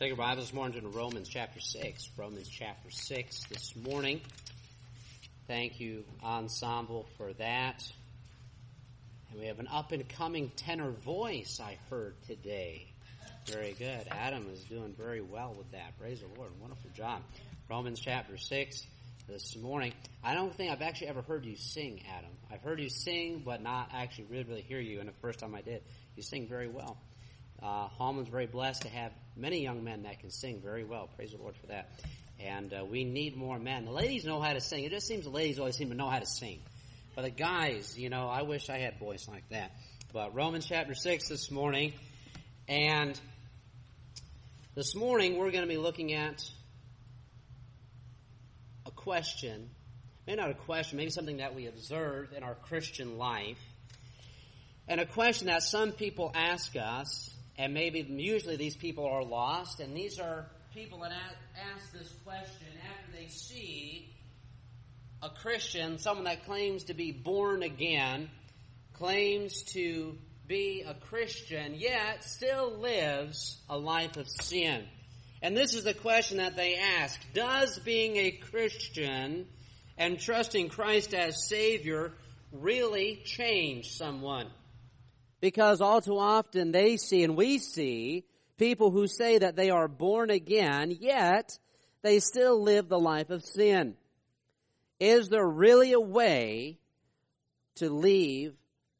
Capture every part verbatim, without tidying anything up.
Take your Bibles this morning to Romans chapter six. Romans chapter six this morning. Thank you, Ensemble, for that. And we have an up-and-coming tenor voice I heard today. Very good. Adam is doing very well with that. Praise the Lord. Wonderful job. Romans chapter six this morning. I don't think I've actually ever heard you sing, Adam. I've heard you sing, but not actually really, really hear you. And the first time I did, you sing very well. Uh, Hallman's very blessed to have many young men that can sing very well. Praise the Lord for that. And uh, we need more men. The ladies know how to sing. It just seems the ladies always seem to know how to sing. But the guys, you know, I wish I had a voice like that. But Romans chapter six this morning. And this morning we're going to be looking at a question. Maybe not a question, maybe something that we observe in our Christian life. And a question that some people ask us. And maybe usually these people are lost, and these are people that ask this question after they see a Christian, someone that claims to be born again, claims to be a Christian, yet still lives a life of sin. And this is the question that they ask. Does being a Christian and trusting Christ as Savior really change someone? Because all too often they see and we see people who say that they are born again, yet they still live the life of sin. Is there really a way to leave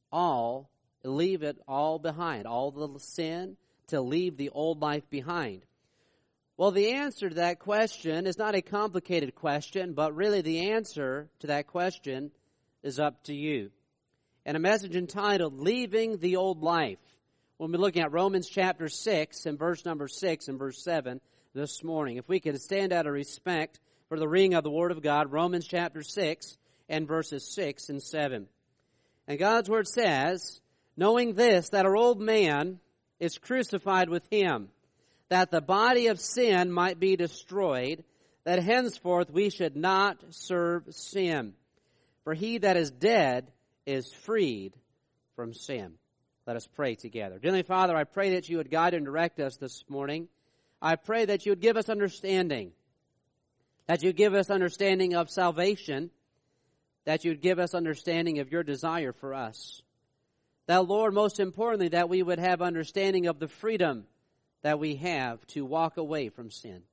all, leave it all behind, all the sin, to leave the old life behind? Well, the answer to that question is not a complicated question, but really the answer to that question is up to you. And a message entitled, Leaving the Old Life. We'll be looking at Romans chapter six and verse number six and verse seven this morning. If we could stand out of respect for the reading of the Word of God, Romans chapter six and verses six and seven. And God's Word says, knowing this, that our old man is crucified with him, that the body of sin might be destroyed, that henceforth we should not serve sin. For he that is dead is freed from sin. Let us pray together. Dearly Father, I pray that you would guide and direct us this morning. I pray that you would give us understanding, that you would give us understanding of salvation, that you would give us understanding of your desire for us. That, Lord, most importantly, that we would have understanding of the freedom that we have to walk away from sin,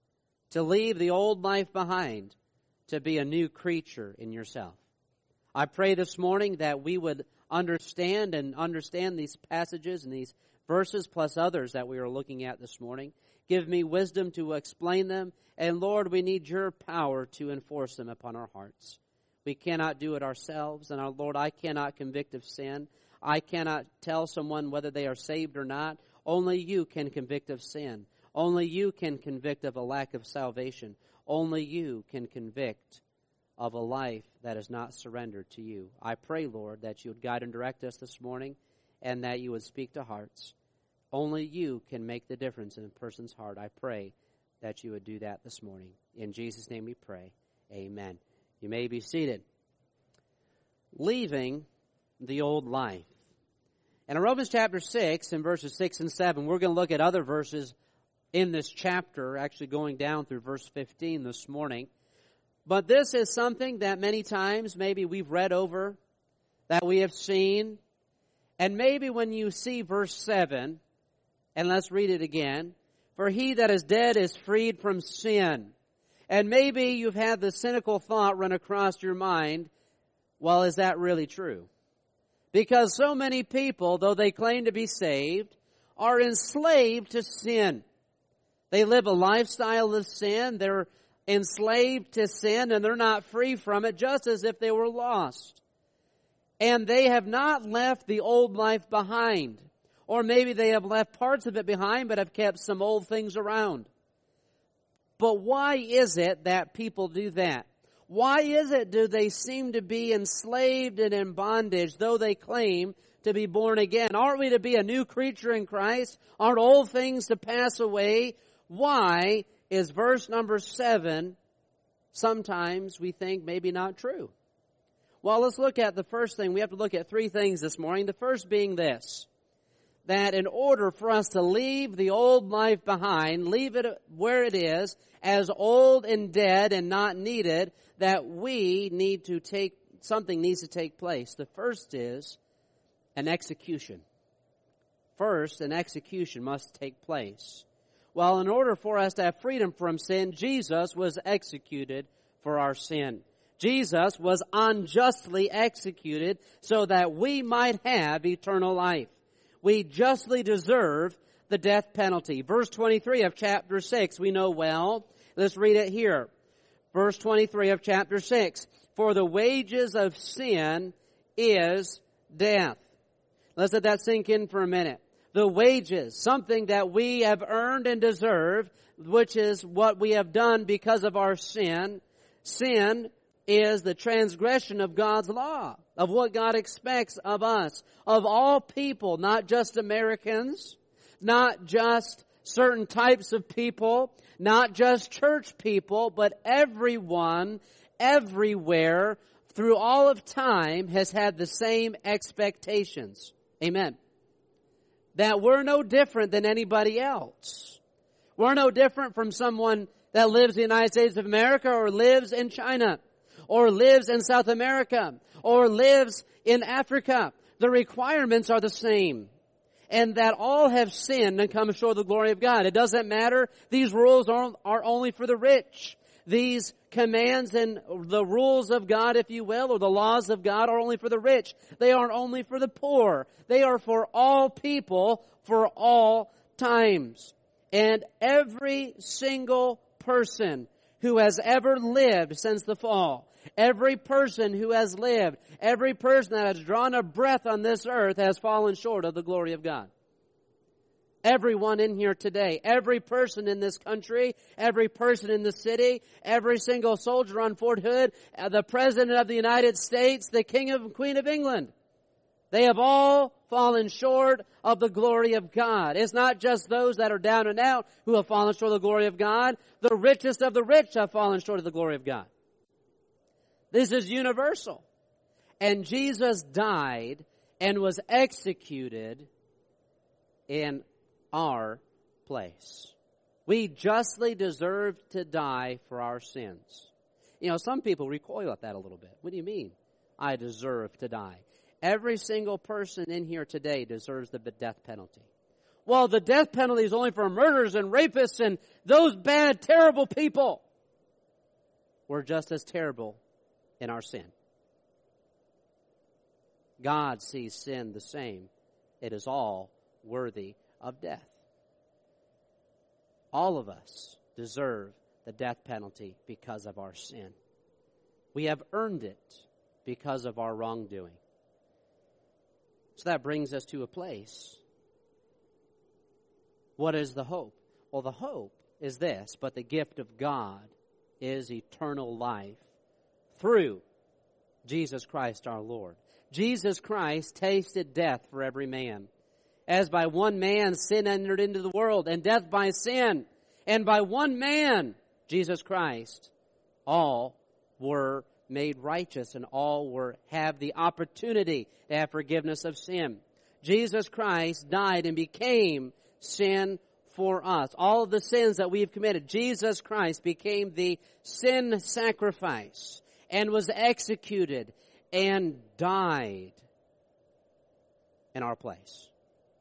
to leave the old life behind, to be a new creature in yourself. I pray this morning that we would understand and understand these passages and these verses plus others that we are looking at this morning. Give me wisdom to explain them. And Lord, we need your power to enforce them upon our hearts. We cannot do it ourselves. And our Lord, I cannot convict of sin. I cannot tell someone whether they are saved or not. Only you can convict of sin. Only you can convict of a lack of salvation. Only you can convict of a life that is not surrendered to you. I pray, Lord, that you would guide and direct us this morning and that you would speak to hearts. Only you can make the difference in a person's heart. I pray that you would do that this morning. In Jesus' name we pray. Amen. You may be seated. Leaving the old life. And in Romans chapter six, in verses six and seven, we're going to look at other verses in this chapter, actually going down through verse fifteen this morning. But this is something that many times maybe we've read over, that we have seen. And maybe when you see verse seven, and let's read it again. For he that is dead is freed from sin. And maybe you've had the cynical thought run across your mind, well, is that really true? Because so many people, though they claim to be saved, are enslaved to sin. They live a lifestyle of sin. They're enslaved to sin, and they're not free from it, just as if they were lost. And they have not left the old life behind. Or maybe they have left parts of it behind, but have kept some old things around. But why is it that people do that? Why is it do they seem to be enslaved and in bondage, though they claim to be born again? Aren't we to be a new creature in Christ? Aren't old things to pass away? Why is verse number seven, sometimes we think maybe not true? Well, let's look at the first thing. We have to look at three things this morning. The first being this, that in order for us to leave the old life behind, leave it where it is, as old and dead and not needed, that we need to take, something needs to take place. The first is an execution. First, an execution must take place. Well, in order for us to have freedom from sin, Jesus was executed for our sin. Jesus was unjustly executed so that we might have eternal life. We justly deserve the death penalty. Verse twenty-three of chapter six, we know well. Let's read it here. Verse twenty-three of chapter six. For the wages of sin is death. Let's let that sink in for a minute. The wages, something that we have earned and deserve, which is what we have done because of our sin. Sin is the transgression of God's law, of what God expects of us, of all people, not just Americans, not just certain types of people, not just church people, but everyone, everywhere, through all of time, has had the same expectations. Amen. That we're no different than anybody else. We're no different from someone that lives in the United States of America or lives in China or lives in South America or lives in Africa. The requirements are the same. And that all have sinned and come short of the glory of God. It doesn't matter. These rules are, are only for the rich. These commands and the rules of God, if you will, or the laws of God are only for the rich. They aren't only for the poor. They are for all people, for all times. And every single person who has ever lived since the fall, every person who has lived, every person that has drawn a breath on this earth has fallen short of the glory of God. Everyone in here today, every person in this country, every person in the city, every single soldier on Fort Hood, the President of the United States, the King and Queen of England, they have all fallen short of the glory of God. It's not just those that are down and out who have fallen short of the glory of God. The richest of the rich have fallen short of the glory of God. This is universal. And Jesus died and was executed in our place. We justly deserve to die for our sins. You know, some people recoil at that a little bit. What do you mean, I deserve to die? Every single person in here today deserves the death penalty. Well, the death penalty is only for murderers and rapists and those bad, terrible people. We're just as terrible in our sin. God sees sin the same. It is all worthy of death. All of us deserve the death penalty because of our sin. We have earned it because of our wrongdoing. So that brings us to a place. What is the hope? Well, the hope is this, but the gift of God is eternal life through Jesus Christ our Lord. Jesus Christ tasted death for every man. As by one man sin entered into the world, and death by sin. And by one man, Jesus Christ, all were made righteous, and all were have the opportunity to have forgiveness of sin. Jesus Christ died and became sin for us. All of the sins that we've committed, Jesus Christ became the sin sacrifice and was executed and died in our place.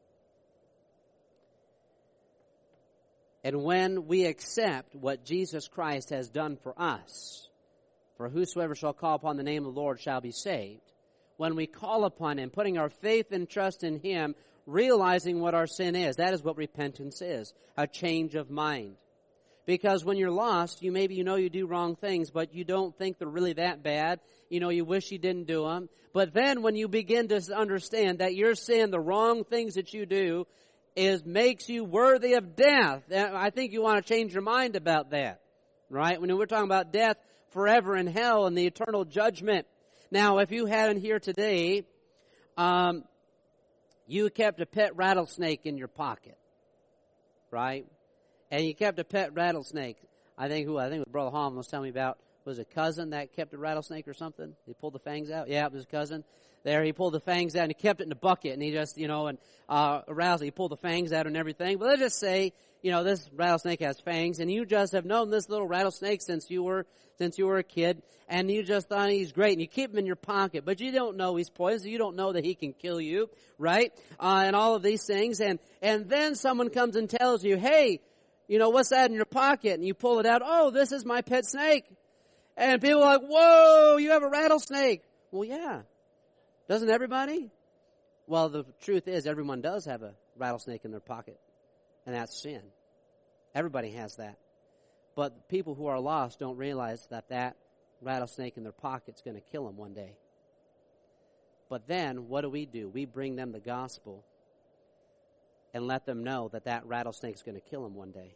And when we accept what Jesus Christ has done for us, for whosoever shall call upon the name of the Lord shall be saved, when we call upon Him, putting our faith and trust in Him, realizing what our sin is, that is what repentance is, a change of mind. Because when you're lost, you maybe you know you do wrong things, but you don't think they're really that bad. You know, you wish you didn't do them. But then when you begin to understand that your sin, the wrong things that you do, is makes you worthy of death, I think you want to change your mind about that. Right? When we're talking about death forever in hell and the eternal judgment. Now, if you had in here today, um, you kept a pet rattlesnake in your pocket. Right? And you kept a pet rattlesnake. I think who I think what Brother Holland was telling me about was a cousin that kept a rattlesnake or something? He pulled the fangs out? Yeah, it was his cousin. There, he pulled the fangs out and he kept it in a bucket, and he just, you know, and uh, a rattlesnake, he pulled the fangs out and everything. But let's just say, you know, this rattlesnake has fangs, and you just have known this little rattlesnake since you were since you were a kid, and you just thought he's great, and you keep him in your pocket, but you don't know he's poisonous. You don't know that he can kill you, right? Uh, and all of these things, and and then someone comes and tells you, hey, you know, what's that in your pocket? And you pull it out. Oh, this is my pet snake. And people are like, whoa, you have a rattlesnake. Well, yeah. Doesn't everybody? Well, the truth is everyone does have a rattlesnake in their pocket, and that's sin. Everybody has that. But people who are lost don't realize that that rattlesnake in their pocket is going to kill them one day. But then, what do we do? We bring them the gospel and let them know that that rattlesnake is going to kill them one day.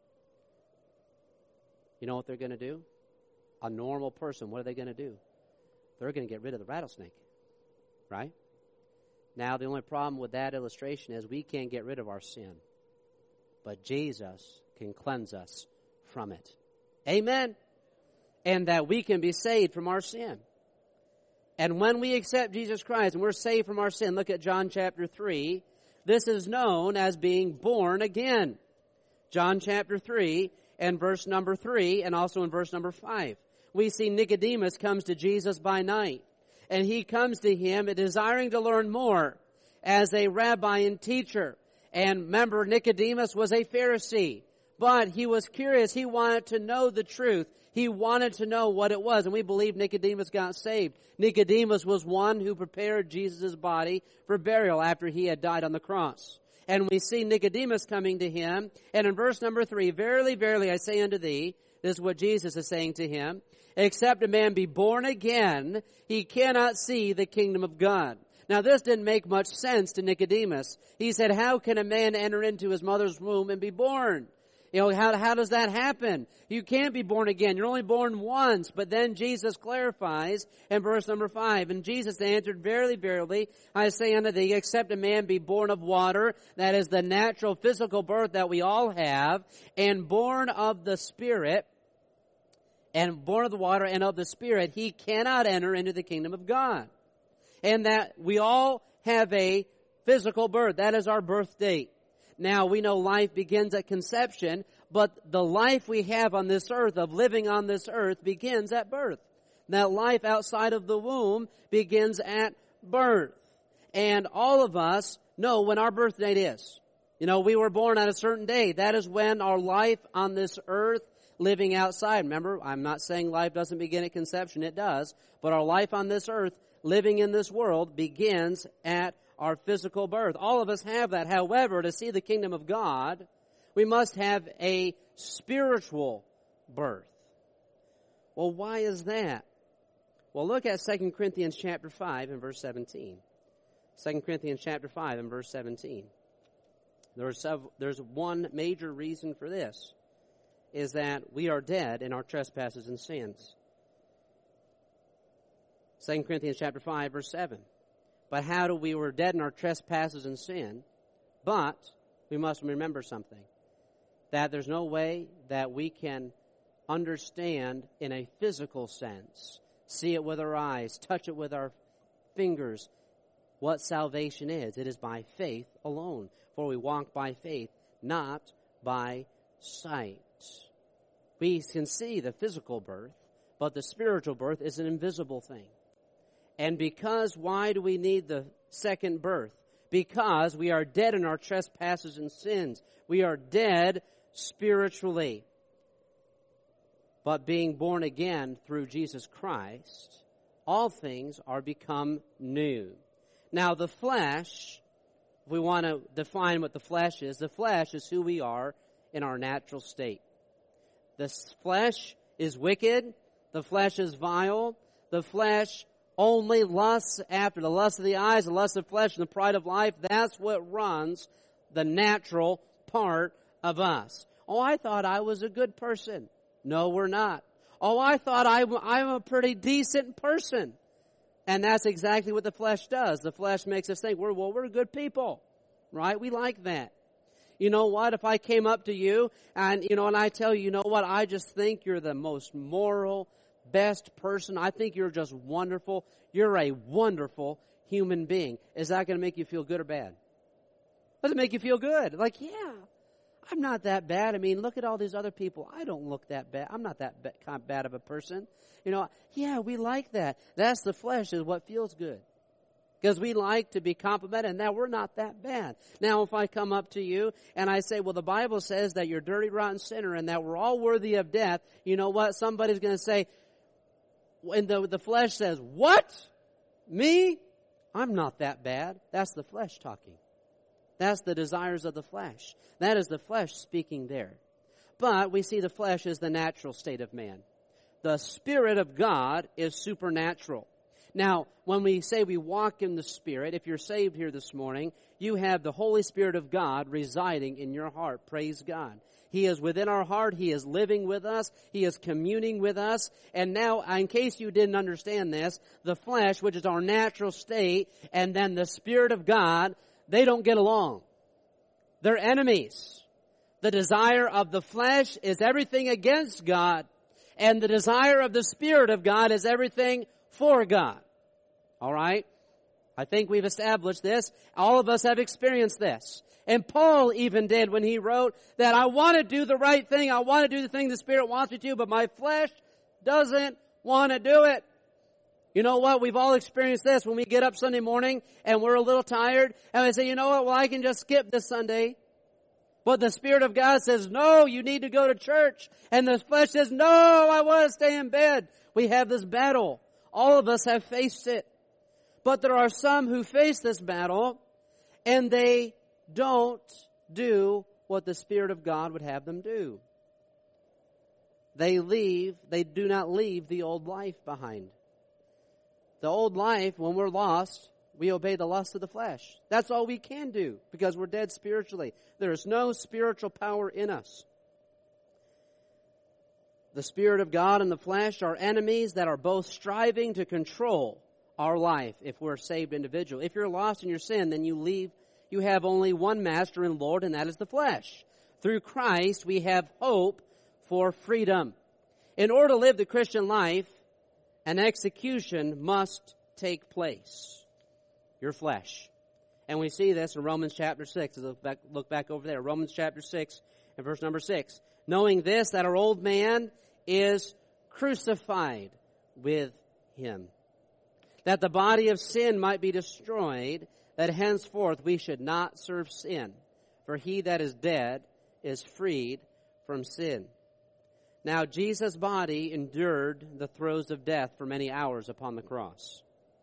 You know what they're going to do? A normal person, what are they going to do? They're going to get rid of the rattlesnake, right? Now, the only problem with that illustration is we can't get rid of our sin, but Jesus can cleanse us from it. Amen? And that we can be saved from our sin. And when we accept Jesus Christ and we're saved from our sin, look at John chapter three. This is known as being born again. John chapter three and verse number three, and also in verse number five. We see Nicodemus comes to Jesus by night. And he comes to him desiring to learn more as a rabbi and teacher. And remember, Nicodemus was a Pharisee. But he was curious. He wanted to know the truth. He wanted to know what it was. And we believe Nicodemus got saved. Nicodemus was one who prepared Jesus' body for burial after he had died on the cross. And we see Nicodemus coming to him. And in verse number three, verily, verily, I say unto thee, this is what Jesus is saying to him, except a man be born again, he cannot see the kingdom of God. Now, this didn't make much sense to Nicodemus. He said, how can a man enter into his mother's womb and be born? You know, how, how does that happen? You can't be born again. You're only born once. But then Jesus clarifies in verse number five. And Jesus answered, verily, verily, I say unto thee, except a man be born of water, that is the natural physical birth that we all have, and born of the Spirit, and born of the water and of the Spirit, he cannot enter into the kingdom of God. And that we all have a physical birth. That is our birth date. Now, we know life begins at conception, but the life we have on this earth, of living on this earth, begins at birth. That life outside of the womb begins at birth. And all of us know when our birth date is. You know, we were born on a certain day. That is when our life on this earth, living outside. Remember, I'm not saying life doesn't begin at conception. It does. But our life on this earth, living in this world, begins at our physical birth. All of us have that. However, to see the kingdom of God, we must have a spiritual birth. Well, why is that? Well, look at Second Corinthians chapter five and verse seventeen. Second Corinthians chapter five and verse seventeen. There's, several, there's one major reason for this, is that we are dead in our trespasses and sins. Second Corinthians chapter five, verse seven. But how do we were dead in our trespasses and sin? But we must remember something, that there's no way that we can understand in a physical sense, see it with our eyes, touch it with our fingers, what salvation is. It is by faith alone. For we walk by faith, not by sight. We can see the physical birth, but the spiritual birth is an invisible thing. And because, why do we need the second birth? Because we are dead in our trespasses and sins. We are dead spiritually. But being born again through Jesus Christ, all things are become new. Now the flesh, if we want to define what the flesh is, the flesh is who we are in our natural state. The flesh is wicked. The flesh is vile. The flesh only lusts after the lust of the eyes, the lust of flesh, and the pride of life. That's what runs the natural part of us. Oh, I thought I was a good person. No, we're not. Oh, I thought I, I'm a pretty decent person. And that's exactly what the flesh does. The flesh makes us think, we're, well, we're good people, right? We like that. You know what? If I came up to you and, you know, and I tell you, you know what? I just think you're the most moral, best person. I think you're just wonderful. You're a wonderful human being. Is that going to make you feel good or bad? Does it make you feel good? Like, yeah, I'm not that bad. I mean, look at all these other people. I don't look that bad. I'm not that ba- bad of a person. You know, yeah, we like that. That's the flesh, is what feels good. Because we like to be complimented, and now we're not that bad. Now, if I come up to you and I say, well, the Bible says that you're a dirty, rotten sinner and that we're all worthy of death, you know what? Somebody's going to say, and the, the flesh says, what? Me? I'm not that bad. That's the flesh talking. That's the desires of the flesh. That is the flesh speaking there. But we see the flesh as the natural state of man. The Spirit of God is supernatural. Now, when we say we walk in the Spirit, if you're saved here this morning, you have the Holy Spirit of God residing in your heart. Praise God. He is within our heart. He is living with us. He is communing with us. And now, in case you didn't understand this, the flesh, which is our natural state, and then the Spirit of God, they don't get along. They're enemies. The desire of the flesh is everything against God, and the desire of the Spirit of God is everything for God. All right? I think we've established this. All of us have experienced this. And Paul even did when he wrote that I want to do the right thing. I want to do the thing the Spirit wants me to, but my flesh doesn't want to do it. You know what? We've all experienced this when we get up Sunday morning and we're a little tired and we say, you know what? Well, I can just skip this Sunday. But the Spirit of God says, no, you need to go to church. And the flesh says, no, I want to stay in bed. We have this battle. All of us have faced it. But there are some who face this battle and they don't do what the Spirit of God would have them do. They leave, they do not leave the old life behind. The old life, when we're lost, we obey the lust of the flesh. That's all we can do because we're dead spiritually. There is no spiritual power in us. The Spirit of God and the flesh are enemies that are both striving to control our life if we're a saved individual. If you're lost in your sin, then you leave, you have only one master and Lord, and that is the flesh. Through Christ, we have hope for freedom. In order to live the Christian life, an execution must take place. Your flesh. And we see this in Romans chapter six. Look back, look back over there. Romans chapter six and verse number six. Knowing this, that our old man is crucified with him, that the body of sin might be destroyed, that henceforth we should not serve sin. For he that is dead is freed from sin. Now Jesus' body endured the throes of death for many hours upon the cross,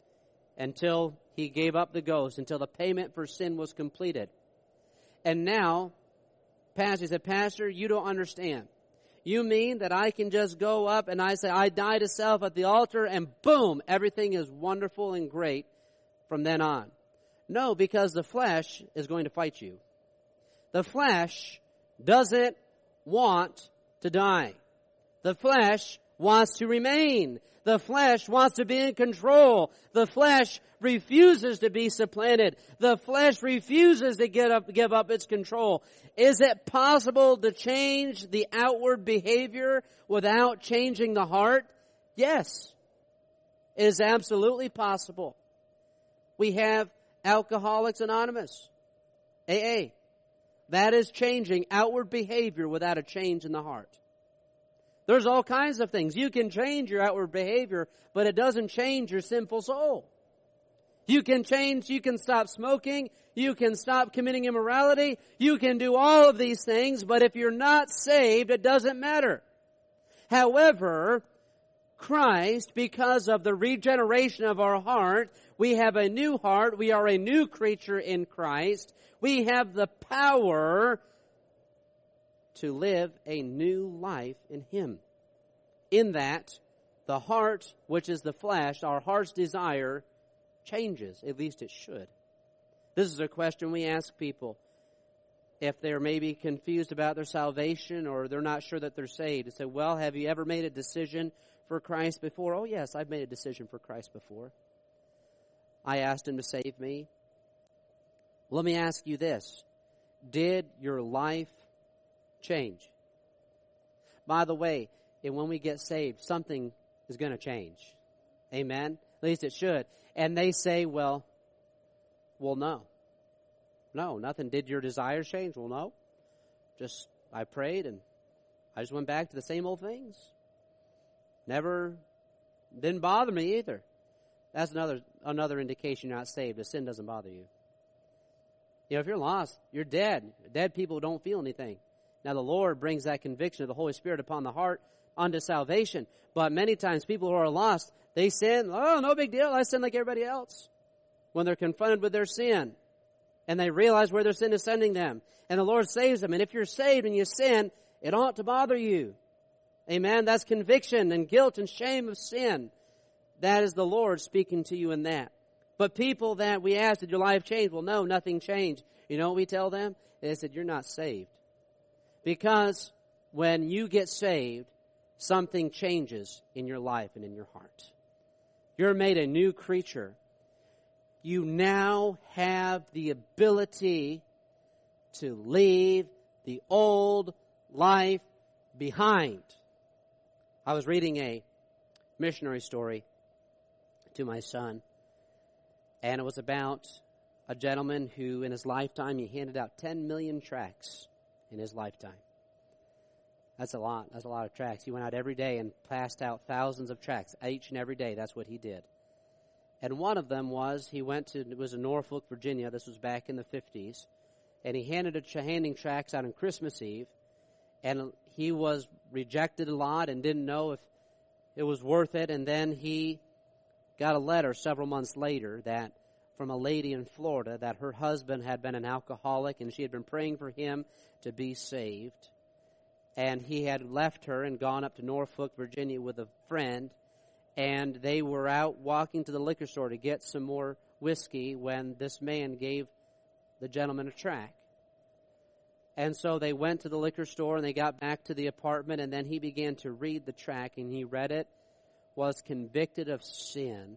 until he gave up the ghost, until the payment for sin was completed. And now, Pastor, he said, Pastor, you don't understand. You mean that I can just go up and I say, I die to self at the altar, and boom, everything is wonderful and great from then on. No, because the flesh is going to fight you. The flesh doesn't want to die. The flesh wants to remain. The flesh wants to be in control. The flesh refuses to be supplanted. The flesh refuses to get up, give up its control. Is it possible to change the outward behavior without changing the heart? Yes. It is absolutely possible. We have Alcoholics Anonymous, A A. That is changing outward behavior without a change in the heart. There's all kinds of things. You can change your outward behavior, but it doesn't change your sinful soul. You can change, you can stop smoking, you can stop committing immorality, you can do all of these things, but if you're not saved, it doesn't matter. However, Christ, because of the regeneration of our heart, we have a new heart, we are a new creature in Christ, we have the power to live a new life in Him. In that, the heart, which is the flesh, our heart's desire, changes. At least it should. This is a question we ask people if they're maybe confused about their salvation or they're not sure that they're saved. They say, well, have you ever made a decision for Christ before? Oh, yes, I've made a decision for Christ before. I asked Him to save me. Let me ask you this. Did your life change? By the way, and when we get saved, something is going to change. Amen? At least it should. And they say, well, well, no. No, nothing. Did your desires change? Well, no. Just, I prayed and I just went back to the same old things. Never, didn't bother me either. That's another another indication you're not saved. The sin doesn't bother you. You know, if you're lost, you're dead. Dead people don't feel anything. Now, the Lord brings that conviction of the Holy Spirit upon the heart unto salvation. But many times people who are lost, they sin. Oh, no big deal. I sin like everybody else. When they're confronted with their sin and they realize where their sin is sending them. And the Lord saves them. And if you're saved and you sin, it ought to bother you. Amen? That's conviction and guilt and shame of sin. That is the Lord speaking to you in that. But people that we ask, did your life change? Well, no, nothing changed. You know what we tell them? They said, you're not saved. Because when you get saved, something changes in your life and in your heart. You're made a new creature. You now have the ability to leave the old life behind. I was reading a missionary story to my son, and it was about a gentleman who in his lifetime, he handed out ten million tracts in his lifetime. That's a lot. That's a lot of tracts. He went out every day and passed out thousands of tracts each and every day. That's what he did. And one of them was, he went to, it was in Norfolk, Virginia. This was back in the fifties. And he handed a, handing tracts out on Christmas Eve. And he was rejected a lot and didn't know if it was worth it. And then he got a letter several months later that from a lady in Florida that her husband had been an alcoholic and she had been praying for him to be saved. And he had left her and gone up to Norfolk, Virginia with a friend. And they were out walking to the liquor store to get some more whiskey when this man gave the gentleman a tract. And so they went to the liquor store and they got back to the apartment, and then he began to read the tract, and he read it, was convicted of sin.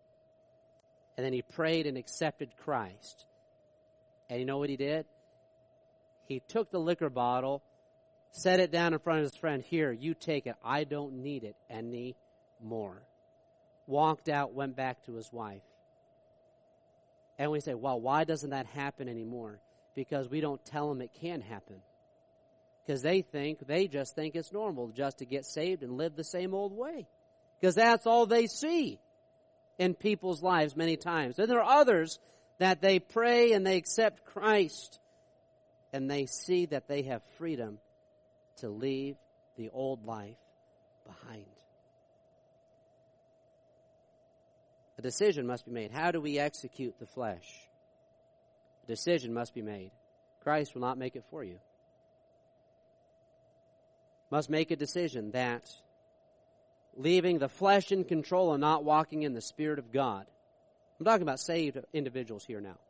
And then he prayed and accepted Christ. And you know what he did? He took the liquor bottle, set it down in front of his friend. Here, you take it. I don't need it anymore. Walked out, went back to his wife. And we say, well, why doesn't that happen anymore? Because we don't tell them it can happen. Because they think, they just think it's normal just to get saved and live the same old way. Because that's all they see in people's lives many times. And there are others that they pray and they accept Christ. And they see that they have freedom to leave the old life behind. A decision must be made. How do we execute the flesh? A decision must be made. Christ will not make it for you. Must make a decision that leaving the flesh in control and not walking in the Spirit of God. I'm talking about saved individuals here now.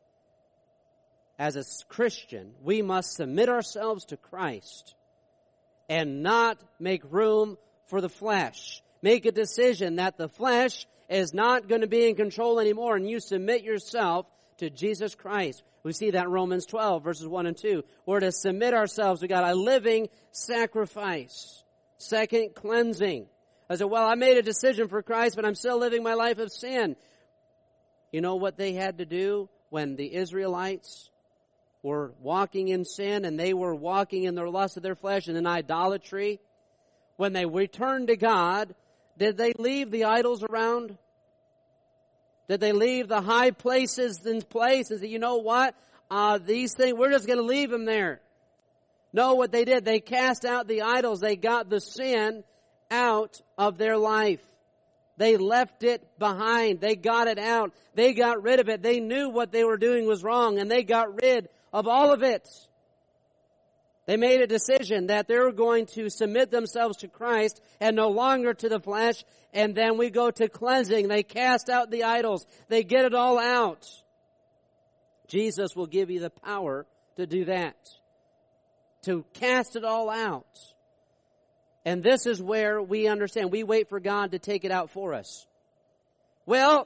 As a Christian, we must submit ourselves to Christ and not make room for the flesh. Make a decision that the flesh is not going to be in control anymore, and you submit yourself to Jesus Christ. We see that in Romans twelve, verses one and two. We're to submit ourselves to God, a living sacrifice. Second, cleansing. I said, well, I made a decision for Christ, but I'm still living my life of sin. You know what they had to do when the Israelites were walking in sin and they were walking in the lust of their flesh and in idolatry? When they returned to God, did they leave the idols around? Did they leave the high places in place and say, you know what? Uh, these things, we're just going to leave them there. No, what they did, they cast out the idols. They got the sin out of their life. They left it behind. They got it out. They got rid of it. They knew what they were doing was wrong, and they got rid of all of it. They made a decision that they were going to submit themselves to Christ and no longer to the flesh. And then we go to cleansing. They cast out the idols. They get it all out. Jesus will give you the power to do that, to cast it all out. And this is where we understand. We wait for God to take it out for us. Well,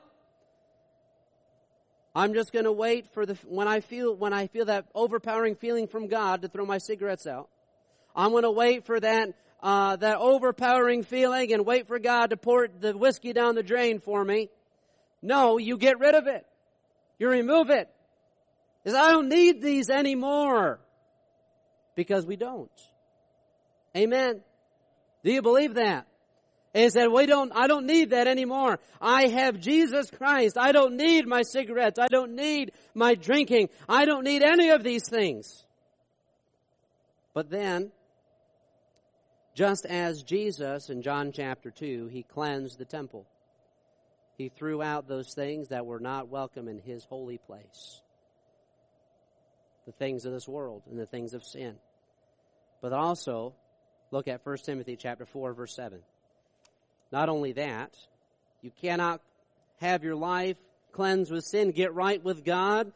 I'm just going to wait for the when I feel when I feel that overpowering feeling from God to throw my cigarettes out. I'm going to wait for that uh, that overpowering feeling and wait for God to pour the whiskey down the drain for me. No, you get rid of it. You remove it. Because I don't need these anymore. Because we don't. Amen. Do you believe that? He said, we don't, I don't need that anymore. I have Jesus Christ. I don't need my cigarettes. I don't need my drinking. I don't need any of these things. But then, just as Jesus in John chapter two, he cleansed the temple. He threw out those things that were not welcome in his holy place. The things of this world and the things of sin. But also, look at First Timothy chapter four, verse seven. Not only that, you cannot have your life cleansed with sin, get right with God,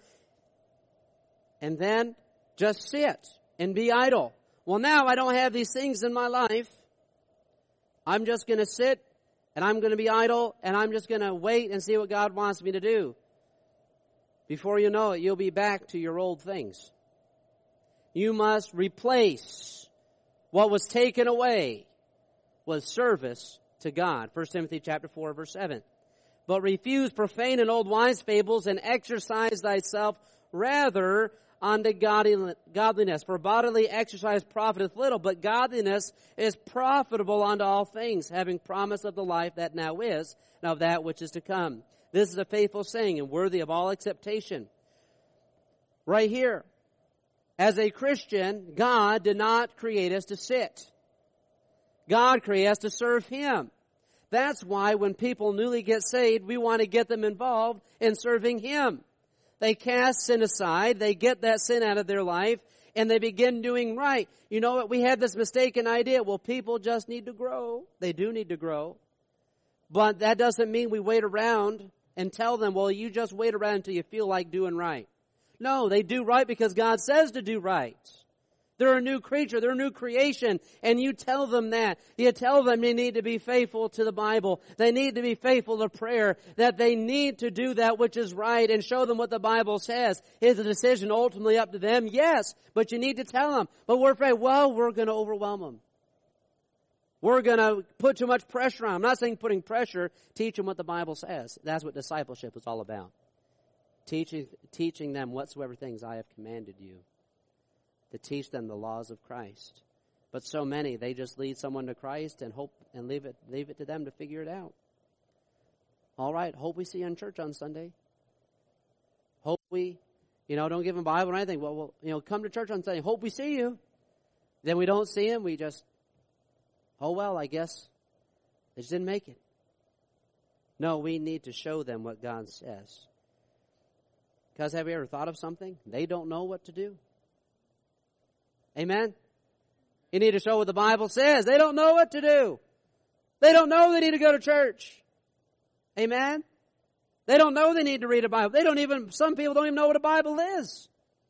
and then just sit and be idle. Well, now I don't have these things in my life. I'm just going to sit and I'm going to be idle and I'm just going to wait and see what God wants me to do. Before you know it, you'll be back to your old things. You must replace what was taken away with service to God. First Timothy chapter four, verse seven. But refuse profane and old wise fables, and exercise thyself rather unto godliness. For bodily exercise profiteth little, but godliness is profitable unto all things, having promise of the life that now is, and of that which is to come. This is a faithful saying, and worthy of all acceptation. Right here. As a Christian, God did not create us to sit. God created us to serve Him. That's why when people newly get saved, we want to get them involved in serving Him. They cast sin aside, they get that sin out of their life, and they begin doing right. You know what? We have this mistaken idea. Well, people just need to grow. They do need to grow. But that doesn't mean we wait around and tell them, well, you just wait around until you feel like doing right. No, they do right because God says to do right. They're a new creature. They're a new creation. And you tell them that. You tell them they need to be faithful to the Bible. They need to be faithful to prayer. That they need to do that which is right and show them what the Bible says. Is the decision ultimately up to them? Yes. But you need to tell them. But we're afraid, well, we're going to overwhelm them. We're going to put too much pressure on them. I'm not saying putting pressure. Teach them what the Bible says. That's what discipleship is all about. Teaching, teaching them whatsoever things I have commanded you. To teach them the laws of Christ. But so many, they just lead someone to Christ and hope and leave it leave it to them to figure it out. All right, hope we see you in church on Sunday. Hope we, you know, don't give them a Bible or anything. Well, well, you know, come to church on Sunday. Hope we see you. Then we don't see him. We just, oh well, I guess they just didn't make it. No, we need to show them what God says. Because have you ever thought of something? They don't know what to do. Amen? You need to show what the Bible says. They don't know what to do. They don't know they need to go to church. Amen? They don't know they need to read a Bible. They don't even, some people don't even know what a Bible is.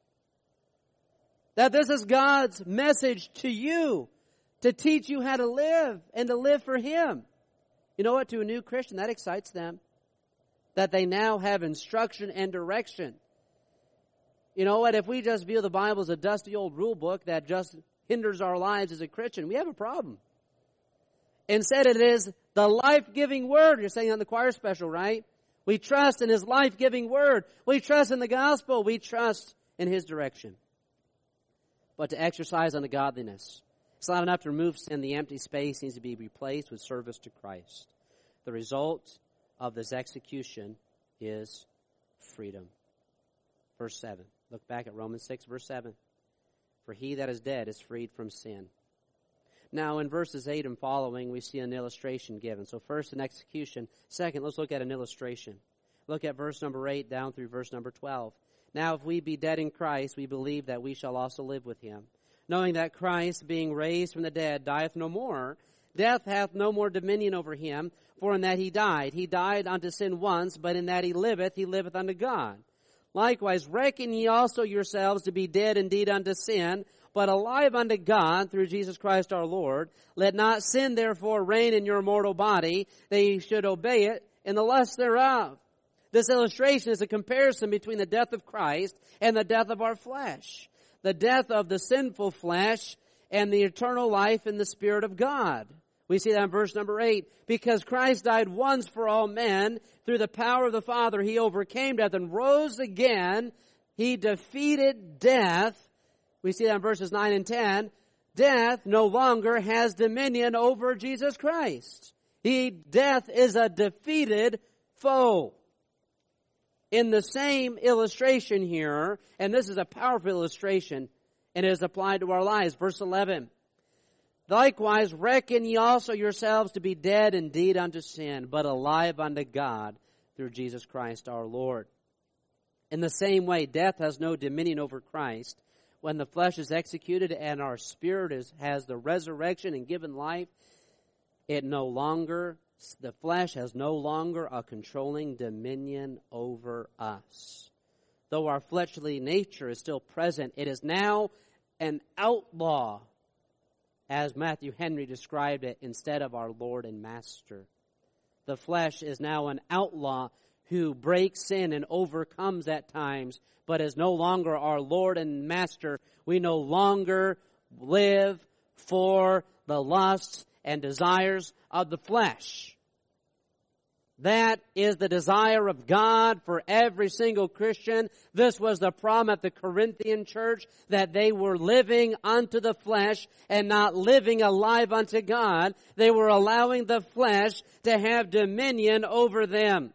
That this is God's message to you to teach you how to live and to live for Him. You know what? To a new Christian, that excites them. That they now have instruction and direction. You know what? If we just view the Bible as a dusty old rule book that just hinders our lives as a Christian, we have a problem. Instead, it is the life-giving Word. You're saying on the choir special, right? We trust in His life-giving Word. We trust in the gospel. We trust in His direction. But to exercise unto godliness. It's not enough to remove sin. The empty space needs to be replaced with service to Christ. The result of this execution is freedom. Verse seven. Look back at Romans six, verse seven. For he that is dead is freed from sin. Now, in verses eight and following, we see an illustration given. So first, an execution. Second, let's look at an illustration. Look at verse number eight down through verse number twelve. Now, if we be dead in Christ, we believe that we shall also live with him. Knowing that Christ, being raised from the dead, dieth no more. Death hath no more dominion over him. For in that he died, he died unto sin once, but in that he liveth, he liveth unto God. Likewise, reckon ye also yourselves to be dead indeed unto sin, but alive unto God through Jesus Christ our Lord. Let not sin therefore reign in your mortal body, that ye should obey it in the lust thereof. This illustration is a comparison between the death of Christ and the death of our flesh. The death of the sinful flesh and the eternal life in the Spirit of God. We see that in verse number eight. Because Christ died once for all men, through the power of the Father, he overcame death and rose again. He defeated death. We see that in verses nine and ten. Death no longer has dominion over Jesus Christ. He, death is a defeated foe. In the same illustration here, and this is a powerful illustration, and it is applied to our lives. Verse eleven. Likewise, reckon ye also yourselves to be dead indeed unto sin, but alive unto God through Jesus Christ our Lord. In the same way, death has no dominion over Christ. When the flesh is executed and our spirit is, has the resurrection and given life, it no longer, the flesh has no longer a controlling dominion over us. Though our fleshly nature is still present, it is now an outlaw, as Matthew Henry described it, instead of our Lord and Master. The flesh is now an outlaw who breaks sin and overcomes at times, but is no longer our Lord and Master. We no longer live for the lusts and desires of the flesh. That is the desire of God for every single Christian. This was the problem at the Corinthian church, that they were living unto the flesh and not living alive unto God. They were allowing the flesh to have dominion over them.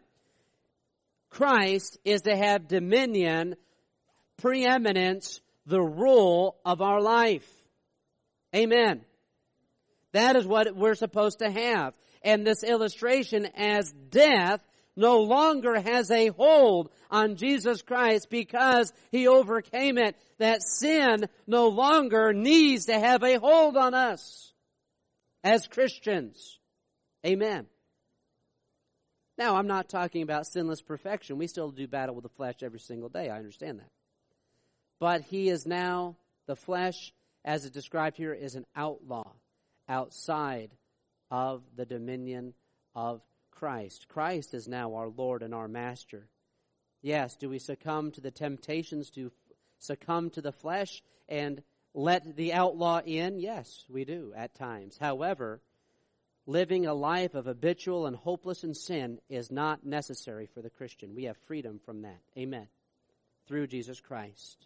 Christ is to have dominion, preeminence, the rule of our life. Amen. That is what we're supposed to have. And this illustration, as death no longer has a hold on Jesus Christ because he overcame it, that sin no longer needs to have a hold on us as Christians. Amen. Now, I'm not talking about sinless perfection. We still do battle with the flesh every single day. I understand that. But he is now, the flesh, as it's described here, is an outlaw outside of the dominion of Christ. Christ is now our Lord and our Master. Yes, do we succumb to the temptations to succumb to the flesh and let the outlaw in? Yes, we do at times. However, living a life of habitual and hopeless in sin is not necessary for the Christian. We have freedom from that. Amen. Through Jesus Christ.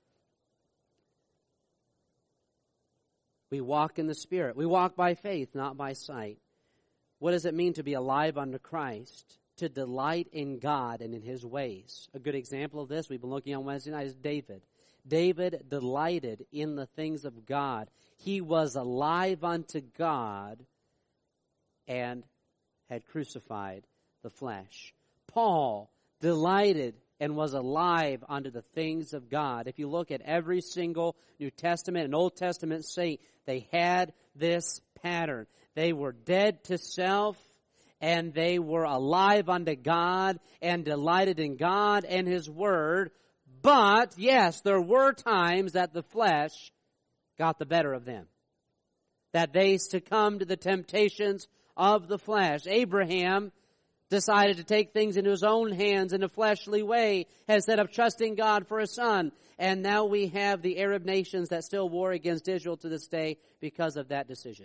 We walk in the Spirit. We walk by faith, not by sight. What does it mean to be alive unto Christ? To delight in God and in his ways. A good example of this, we've been looking on Wednesday night, is David. David delighted in the things of God. He was alive unto God and had crucified the flesh. Paul delighted and was alive unto the things of God. If you look at every single New Testament and Old Testament saint, they had this pattern. They were dead to self, and they were alive unto God and delighted in God and his word. But, yes, there were times that the flesh got the better of them, that they succumbed to the temptations of the flesh. Abraham decided to take things into his own hands in a fleshly way instead of trusting God for a son. And now we have the Arab nations that still war against Israel to this day because of that decision.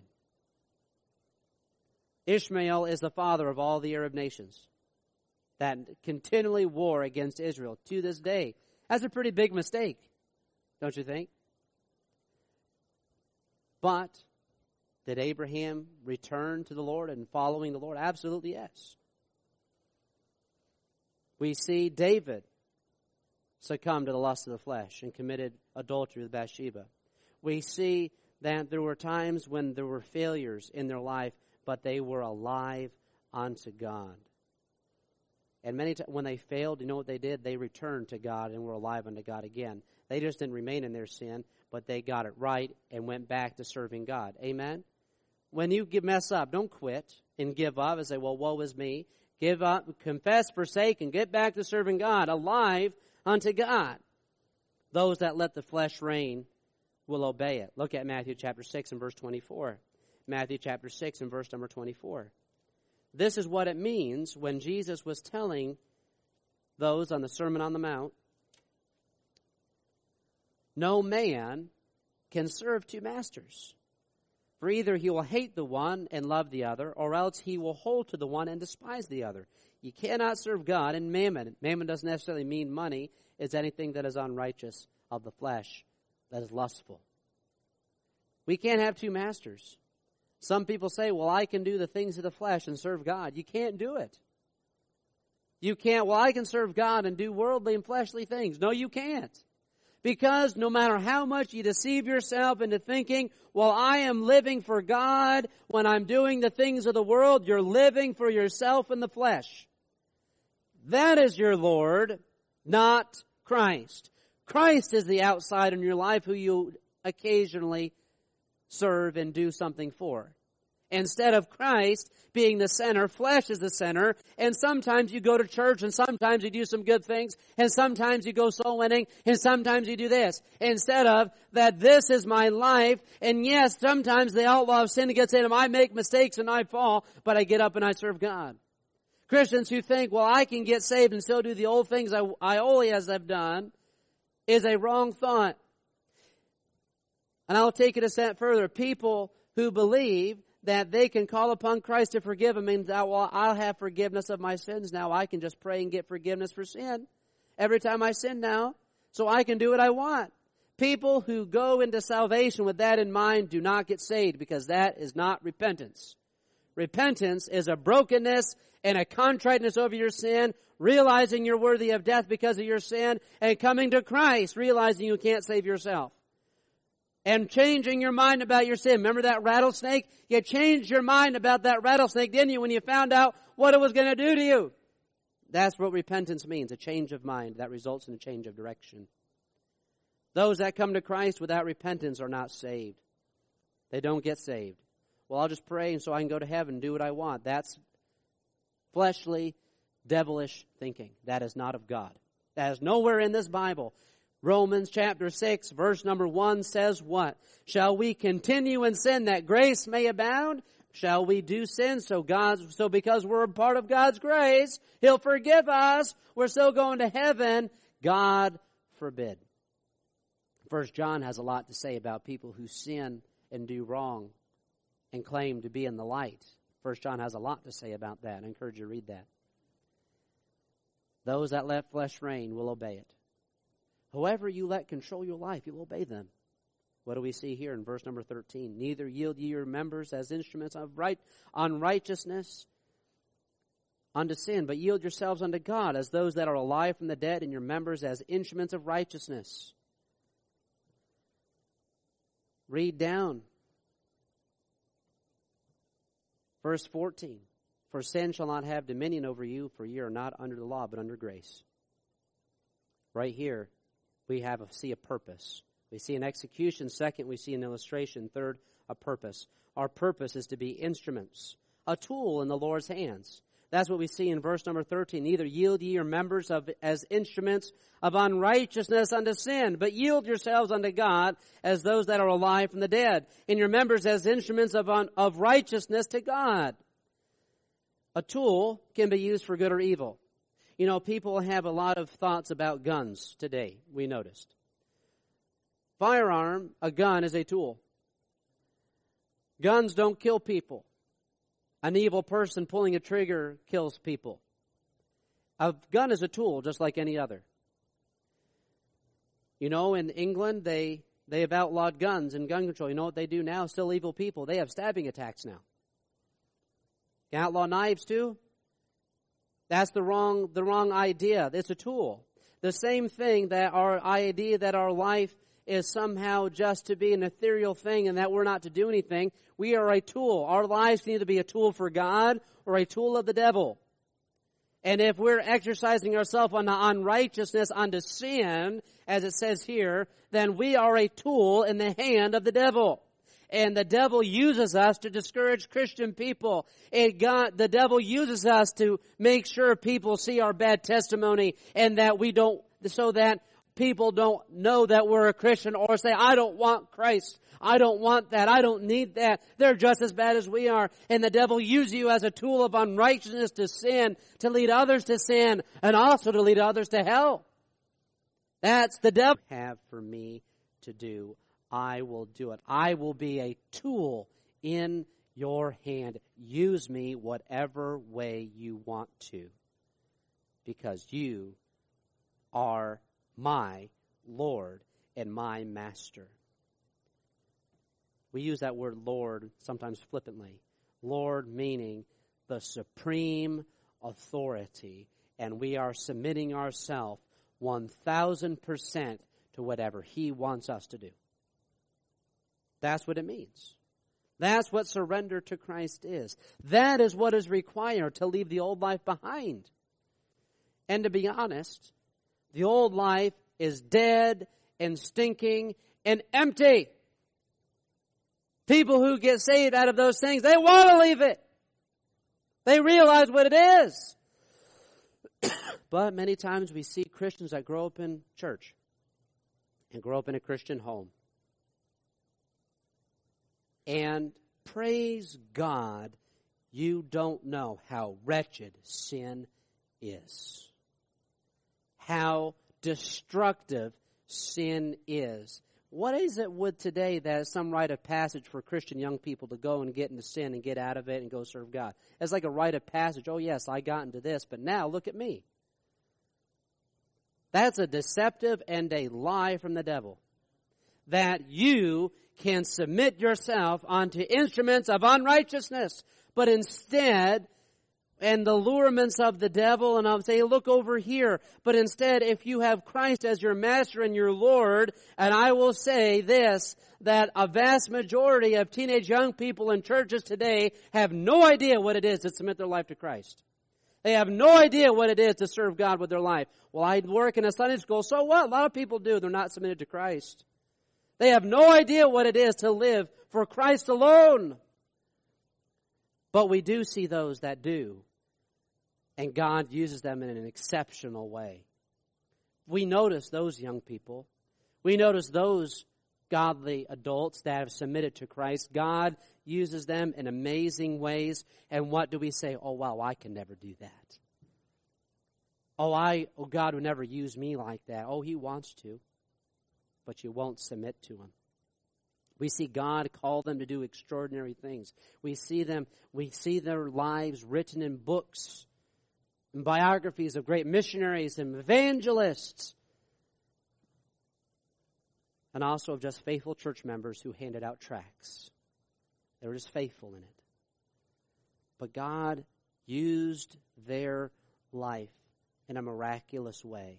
Ishmael is the father of all the Arab nations that continually war against Israel to this day. That's a pretty big mistake, don't you think? But did Abraham return to the Lord and following the Lord? Absolutely yes. We see David succumbed to the lust of the flesh and committed adultery with Bathsheba. We see that there were times when there were failures in their life, but they were alive unto God. And many times when they failed, you know what they did? They returned to God and were alive unto God again. They just didn't remain in their sin, but they got it right and went back to serving God. Amen? When you mess up, don't quit and give up and say, well, woe is me. Give up, confess, forsake, and get back to serving God, alive unto God. Those that let the flesh reign will obey it. Look at Matthew chapter six and verse twenty-four. Matthew chapter six and verse number twenty-four. This is what it means when Jesus was telling those on the Sermon on the Mount, no man can serve two masters. For either he will hate the one and love the other, or else he will hold to the one and despise the other. You cannot serve God and mammon. Mammon doesn't necessarily mean money. It's anything that is unrighteous of the flesh, that is lustful. We can't have two masters. Some people say, well, I can do the things of the flesh and serve God. You can't do it. You can't, well, I can serve God and do worldly and fleshly things. No, you can't. Because no matter how much you deceive yourself into thinking, well, I am living for God when I'm doing the things of the world, you're living for yourself in the flesh. That is your Lord, not Christ. Christ is the outside in your life who you occasionally serve and do something for. Instead of Christ being the center, flesh is the center, and sometimes you go to church, and sometimes you do some good things, and sometimes you go soul winning, and sometimes you do this. Instead of that this is my life, and yes, sometimes the outlaw of sin gets in him. I make mistakes and I fall, but I get up and I serve God. Christians who think, well, I can get saved and still do the old things I, I always have done, is a wrong thought. And I'll take it a step further. People who believe that they can call upon Christ to forgive them means that, well, I'll have forgiveness of my sins now. I can just pray and get forgiveness for sin every time I sin now, so I can do what I want. People who go into salvation with that in mind do not get saved, because that is not repentance. Repentance is a brokenness and a contriteness over your sin, realizing you're worthy of death because of your sin, and coming to Christ, realizing you can't save yourself. And changing your mind about your sin. Remember that rattlesnake? You changed your mind about that rattlesnake, didn't you, when you found out what it was going to do to you? That's what repentance means, a change of mind that results in a change of direction. Those that come to Christ without repentance are not saved. They don't get saved. Well, I'll just pray and so I can go to heaven and do what I want. That's fleshly, devilish thinking. That is not of God. That is nowhere in this Bible. Romans chapter six, verse number one says what? Shall we continue in sin that grace may abound? Shall we do sin so God, so because we're a part of God's grace, He'll forgive us, we're still going to heaven? God forbid. First John has a lot to say about people who sin and do wrong and claim to be in the light. First John has a lot to say about that. I encourage you to read that. Those that let flesh reign will obey it. However you let control your life, you'll obey them. What do we see here in verse number thirteen? Neither yield ye your members as instruments of right unrighteousness unto sin, but yield yourselves unto God as those that are alive from the dead, and your members as instruments of righteousness. Read down. Verse fourteen. For sin shall not have dominion over you, for ye are not under the law, but under grace. Right here, we have a, see a purpose. We see an execution. Second, we see an illustration. Third, a purpose. Our purpose is to be instruments, a tool in the Lord's hands. That's what we see in verse number thirteen. Neither yield ye your members of, as instruments of unrighteousness unto sin, but yield yourselves unto God as those that are alive from the dead, and your members as instruments of, un, of righteousness to God. A tool can be used for good or evil. You know, people have a lot of thoughts about guns today, we noticed. Firearm, a gun, is a tool. Guns don't kill people. An evil person pulling a trigger kills people. A gun is a tool, just like any other. You know, in England, they, they have outlawed guns and gun control. You know what they do now? Still evil people. They have stabbing attacks now. Can outlaw knives too? That's the wrong, the wrong idea. It's a tool. The same thing that our idea that our life is somehow just to be an ethereal thing and that we're not to do anything. We are a tool. Our lives can either be a tool for God or a tool of the devil. And if we're exercising ourselves on unrighteousness, unto sin, as it says here, then we are a tool in the hand of the devil. And the devil uses us to discourage Christian people. And God, the devil uses us to make sure people see our bad testimony and that we don't, so that people don't know that we're a Christian or say, I don't want Christ. I don't want that. I don't need that. They're just as bad as we are. And the devil uses you as a tool of unrighteousness to sin, to lead others to sin, and also to lead others to hell. That's the devil have for me to do. I will do it. I will be a tool in your hand. Use me whatever way you want to, because you are my Lord and my Master. We use that word Lord sometimes flippantly. Lord meaning the supreme authority, and we are submitting ourselves one thousand percent to whatever He wants us to do. That's what it means. That's what surrender to Christ is. That is what is required to leave the old life behind. And to be honest, the old life is dead and stinking and empty. People who get saved out of those things, they want to leave it. They realize what it is. But many times we see Christians that grow up in church and grow up in a Christian home. And praise God, you don't know how wretched sin is. How destructive sin is. What is it with today that is some rite of passage for Christian young people to go and get into sin and get out of it and go serve God? It's like a rite of passage. Oh yes, I got into this, but now look at me. That's a deceptive and a lie from the devil. That you can submit yourself onto instruments of unrighteousness, but instead, and the allurements of the devil, and I'll say, look over here. But instead, if you have Christ as your Master and your Lord, and I will say this, that a vast majority of teenage young people in churches today have no idea what it is to submit their life to Christ. They have no idea what it is to serve God with their life. Well, I work in a Sunday school, so what? A lot of people do. They're not submitted to Christ. They have no idea what it is to live for Christ alone. But we do see those that do. And God uses them in an exceptional way. We notice those young people. We notice those godly adults that have submitted to Christ. God uses them in amazing ways. And what do we say? Oh, wow, I can never do that. Oh, I, oh, God would never use me like that. Oh, He wants to. But you won't submit to Him. We see God call them to do extraordinary things. We see them, we see their lives written in books and biographies of great missionaries and evangelists. And also of just faithful church members who handed out tracts. They were just faithful in it. But God used their life in a miraculous way.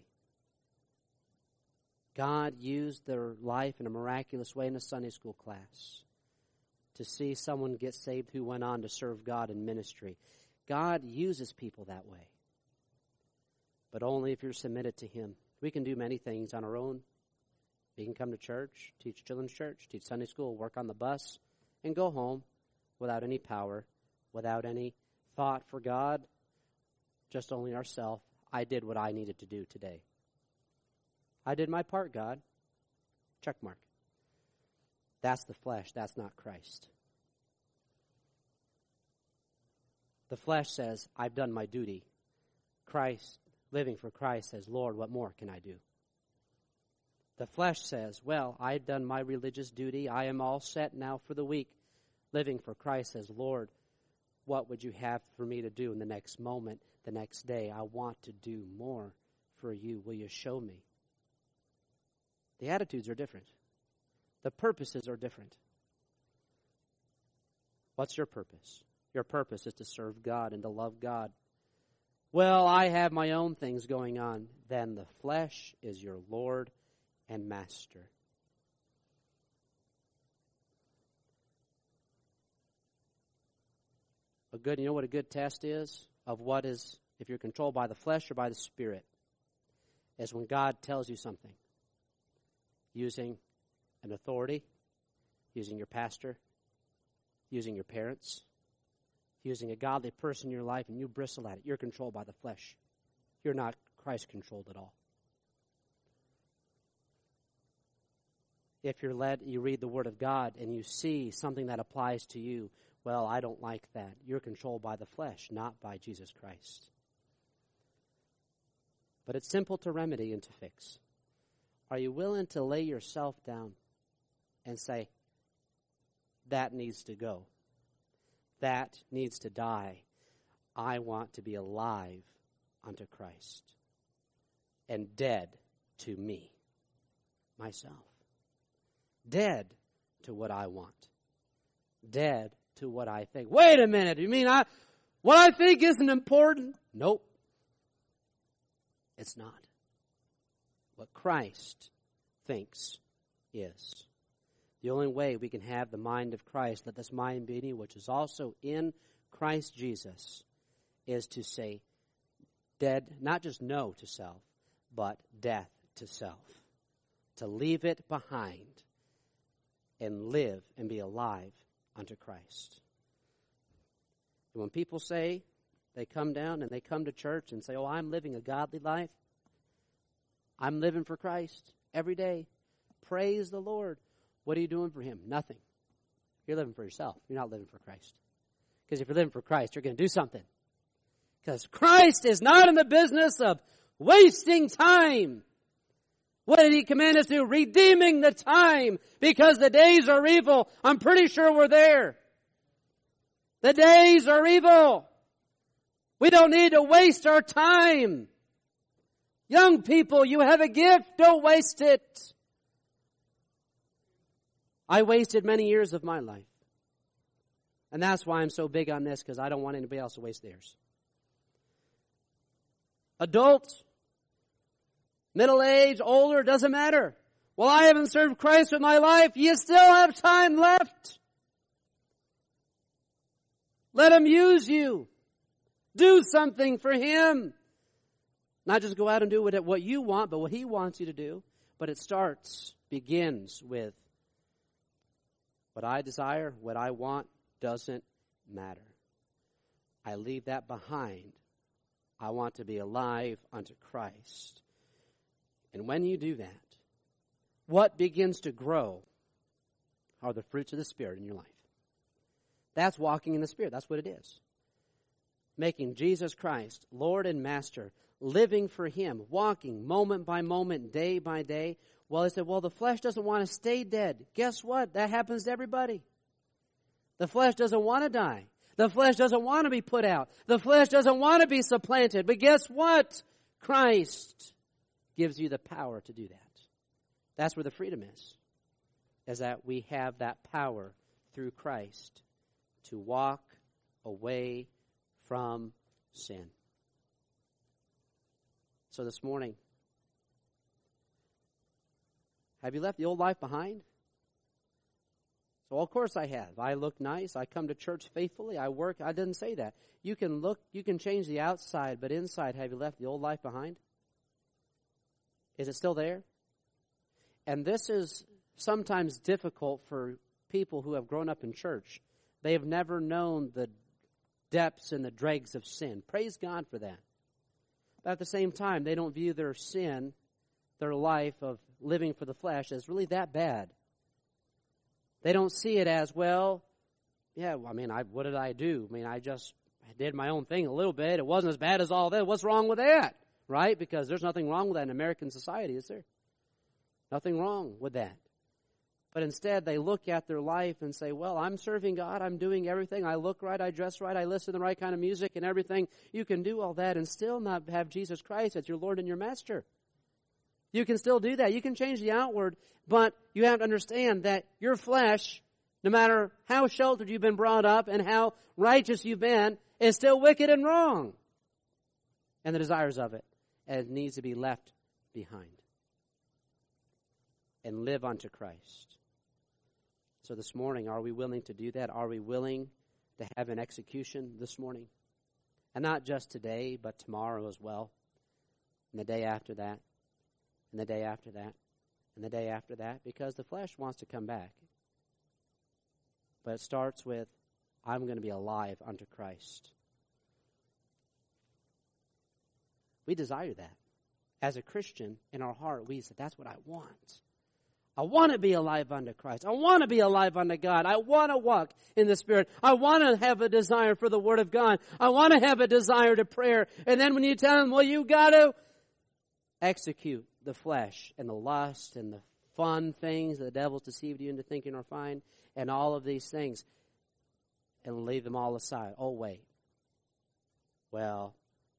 God used their life in a miraculous way in a Sunday school class to see someone get saved who went on to serve God in ministry. God uses people that way, but only if you're submitted to Him. We can do many things on our own. We can come to church, teach children's church, teach Sunday school, work on the bus, and go home without any power, without any thought for God, just only ourselves. I did what I needed to do today. I did my part, God. Check mark. That's the flesh. That's not Christ. The flesh says, I've done my duty. Christ, living for Christ, says, Lord, what more can I do? The flesh says, well, I've done my religious duty. I am all set now for the week. Living for Christ says, Lord, what would you have for me to do in the next moment, the next day? I want to do more for you. Will you show me? The attitudes are different. The purposes are different. What's your purpose? Your purpose is to serve God and to love God. Well, I have my own things going on. Then the flesh is your Lord and Master. A good, you know what a good test is of what is, if you're controlled by the flesh or by the Spirit, is when God tells you something. Using an authority, using your pastor, using your parents, using a godly person in your life, and you bristle at it. You're controlled by the flesh. You're not Christ-controlled at all. If you're led, you read the Word of God, and you see something that applies to you, well, I don't like that. You're controlled by the flesh, not by Jesus Christ. But it's simple to remedy and to fix. Are you willing to lay yourself down and say, that needs to go. That needs to die. I want to be alive unto Christ and dead to me, myself. Dead to what I want. Dead to what I think. Wait a minute, you mean I, what I think isn't important? Nope. It's not. What Christ thinks is. The only way we can have the mind of Christ, let this mind be in you, which is also in Christ Jesus, is to say dead, not just no to self, but death to self. To leave it behind and live and be alive unto Christ. And when people say, they come down and they come to church and say, oh, I'm living a godly life. I'm living for Christ every day. Praise the Lord. What are you doing for Him? Nothing. You're living for yourself. You're not living for Christ. Because if you're living for Christ, you're going to do something. Because Christ is not in the business of wasting time. What did He command us to do? Redeeming the time. Because the days are evil. I'm pretty sure we're there. The days are evil. We don't need to waste our time. Young people, you have a gift. Don't waste it. I wasted many years of my life. And that's why I'm so big on this, because I don't want anybody else to waste theirs. Adults, middle age, older, doesn't matter. Well, I haven't served Christ with my life. You still have time left. Let Him use you. Do something for Him. Not just go out and do what you want, but what He wants you to do. But it starts, begins with what I desire, what I want, doesn't matter. I leave that behind. I want to be alive unto Christ. And when you do that, what begins to grow are the fruits of the Spirit in your life. That's walking in the Spirit. That's what it is. Making Jesus Christ Lord and Master, living for Him, walking moment by moment, day by day. Well, they said, well, the flesh doesn't want to stay dead. Guess what? That happens to everybody. The flesh doesn't want to die. The flesh doesn't want to be put out. The flesh doesn't want to be supplanted. But guess what? Christ gives you the power to do that. That's where the freedom is. Is that we have that power through Christ to walk away from sin. So this morning, have you left the old life behind? So of course I have. I look nice. I come to church faithfully. I work. I didn't say that. You can look, you can change the outside, but inside, have you left the old life behind? Is it still there? And this is sometimes difficult for people who have grown up in church. They have never known the depths and the dregs of sin. Praise God for that. But at the same time, they don't view their sin, their life of living for the flesh, as really that bad. They don't see it as, well, yeah, well, I mean, I, what did I do? I mean, I just I did my own thing a little bit. It wasn't as bad as all that. What's wrong with that? Right? Because there's nothing wrong with that in American society, is there? Nothing wrong with that. But instead, they look at their life and say, well, I'm serving God. I'm doing everything. I look right. I dress right. I listen to the right kind of music and everything. You can do all that and still not have Jesus Christ as your Lord and your Master. You can still do that. You can change the outward, but you have to understand that your flesh, no matter how sheltered you've been brought up and how righteous you've been, is still wicked and wrong. And the desires of it, and it needs to be left behind. And live unto Christ. So this morning, are we willing to do that? Are we willing to have an execution this morning? And not just today, but tomorrow as well. And the day after that. And the day after that. And the day after that. Because the flesh wants to come back. But it starts with, I'm going to be alive unto Christ. We desire that. As a Christian, in our heart, we say, that's what I want. I want to be alive unto Christ. I want to be alive unto God. I want to walk in the Spirit. I want to have a desire for the Word of God. I want to have a desire to prayer. And then when you tell them, well, you got to execute the flesh and the lust and the fun things that the devil's deceived you into thinking are fine, and all of these things, and leave them all aside. Oh, wait. Well,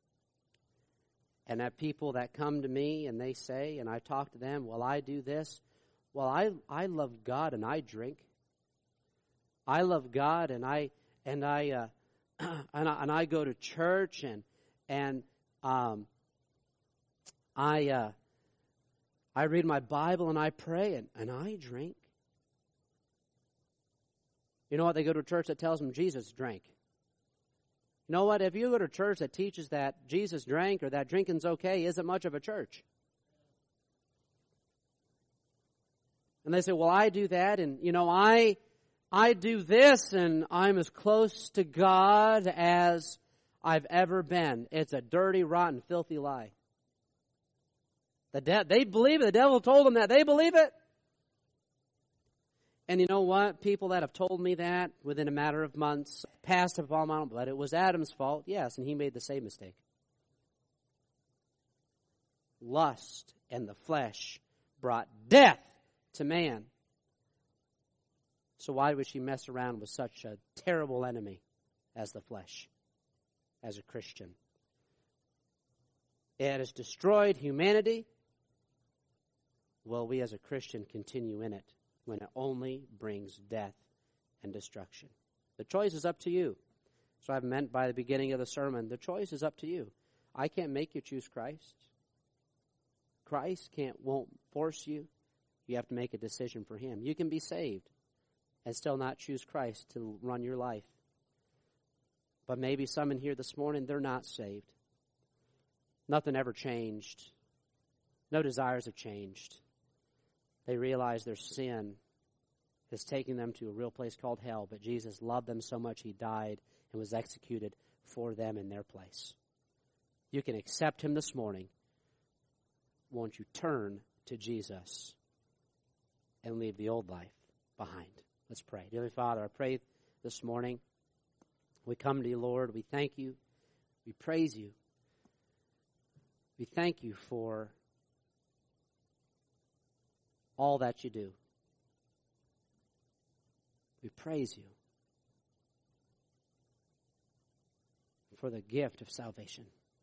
and that people that come to me and they say, and I talk to them, well, I do this. Well, I I love God and I drink. I love God and I and I uh, and I and I go to church and and um, I uh, I read my Bible and I pray and, and I drink. You know what? They go to a church that tells them Jesus drank. You know what? If you go to a church that teaches that Jesus drank or that drinking's okay, isn't much of a church. And they say, well, I do that, and, you know, I I do this, and I'm as close to God as I've ever been. It's a dirty, rotten, filthy lie. The de- they believe it. The devil told them that. They believe it. And you know what? People that have told me that within a matter of months passed upon my own blood. It was Adam's fault, yes, and he made the same mistake. Lust and the flesh brought death to man. So why would she mess around with such a terrible enemy as the flesh, as a Christian? It has destroyed humanity. Will we as a Christian continue in it when it only brings death and destruction? The choice is up to you. So I've meant by the beginning of the sermon, the choice is up to you. I can't make you choose Christ. Christ can't won't force you. You have to make a decision for him. You can be saved and still not choose Christ to run your life. But maybe some in here this morning, they're not saved. Nothing ever changed. No desires have changed. They realize their sin is taking them to a real place called hell, but Jesus loved them so much he died and was executed for them in their place. You can accept him this morning. Won't you turn to Jesus and leave the old life behind? Let's pray. Dear Father, I pray this morning. We come to you, Lord. We thank you. We praise you. We thank you for all that you do. We praise you for the gift of salvation.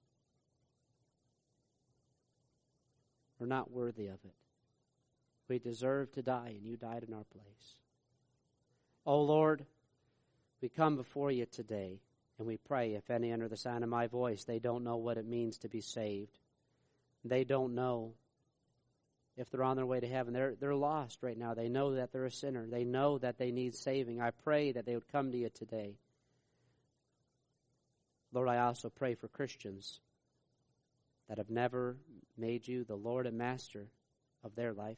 We're not worthy of it. We deserve to die, and you died in our place. Oh, Lord, we come before you today, and we pray if any under the sound of my voice, they don't know what it means to be saved. They don't know if they're on their way to heaven. They're, they're lost right now. They know that they're a sinner. They know that they need saving. I pray that they would come to you today. Lord, I also pray for Christians that have never made you the Lord and Master of their life.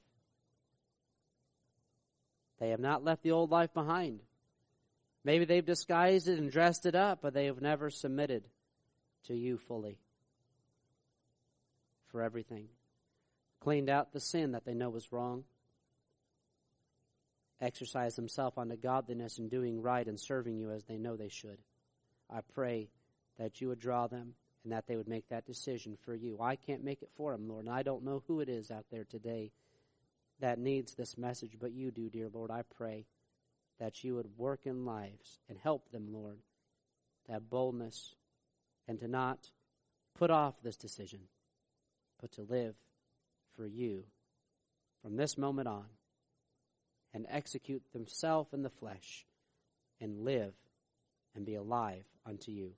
They have not left the old life behind. Maybe they've disguised it and dressed it up, but they have never submitted to you fully for everything. Cleaned out the sin that they know was wrong. Exercised themselves unto godliness and doing right and serving you as they know they should. I pray that you would draw them and that they would make that decision for you. I can't make it for them, Lord, and I don't know who it is out there today that needs this message, but you do, dear Lord. I pray that you would work in lives and help them, Lord, to have boldness and to not put off this decision, but to live for you from this moment on and execute themselves in the flesh and live and be alive unto you.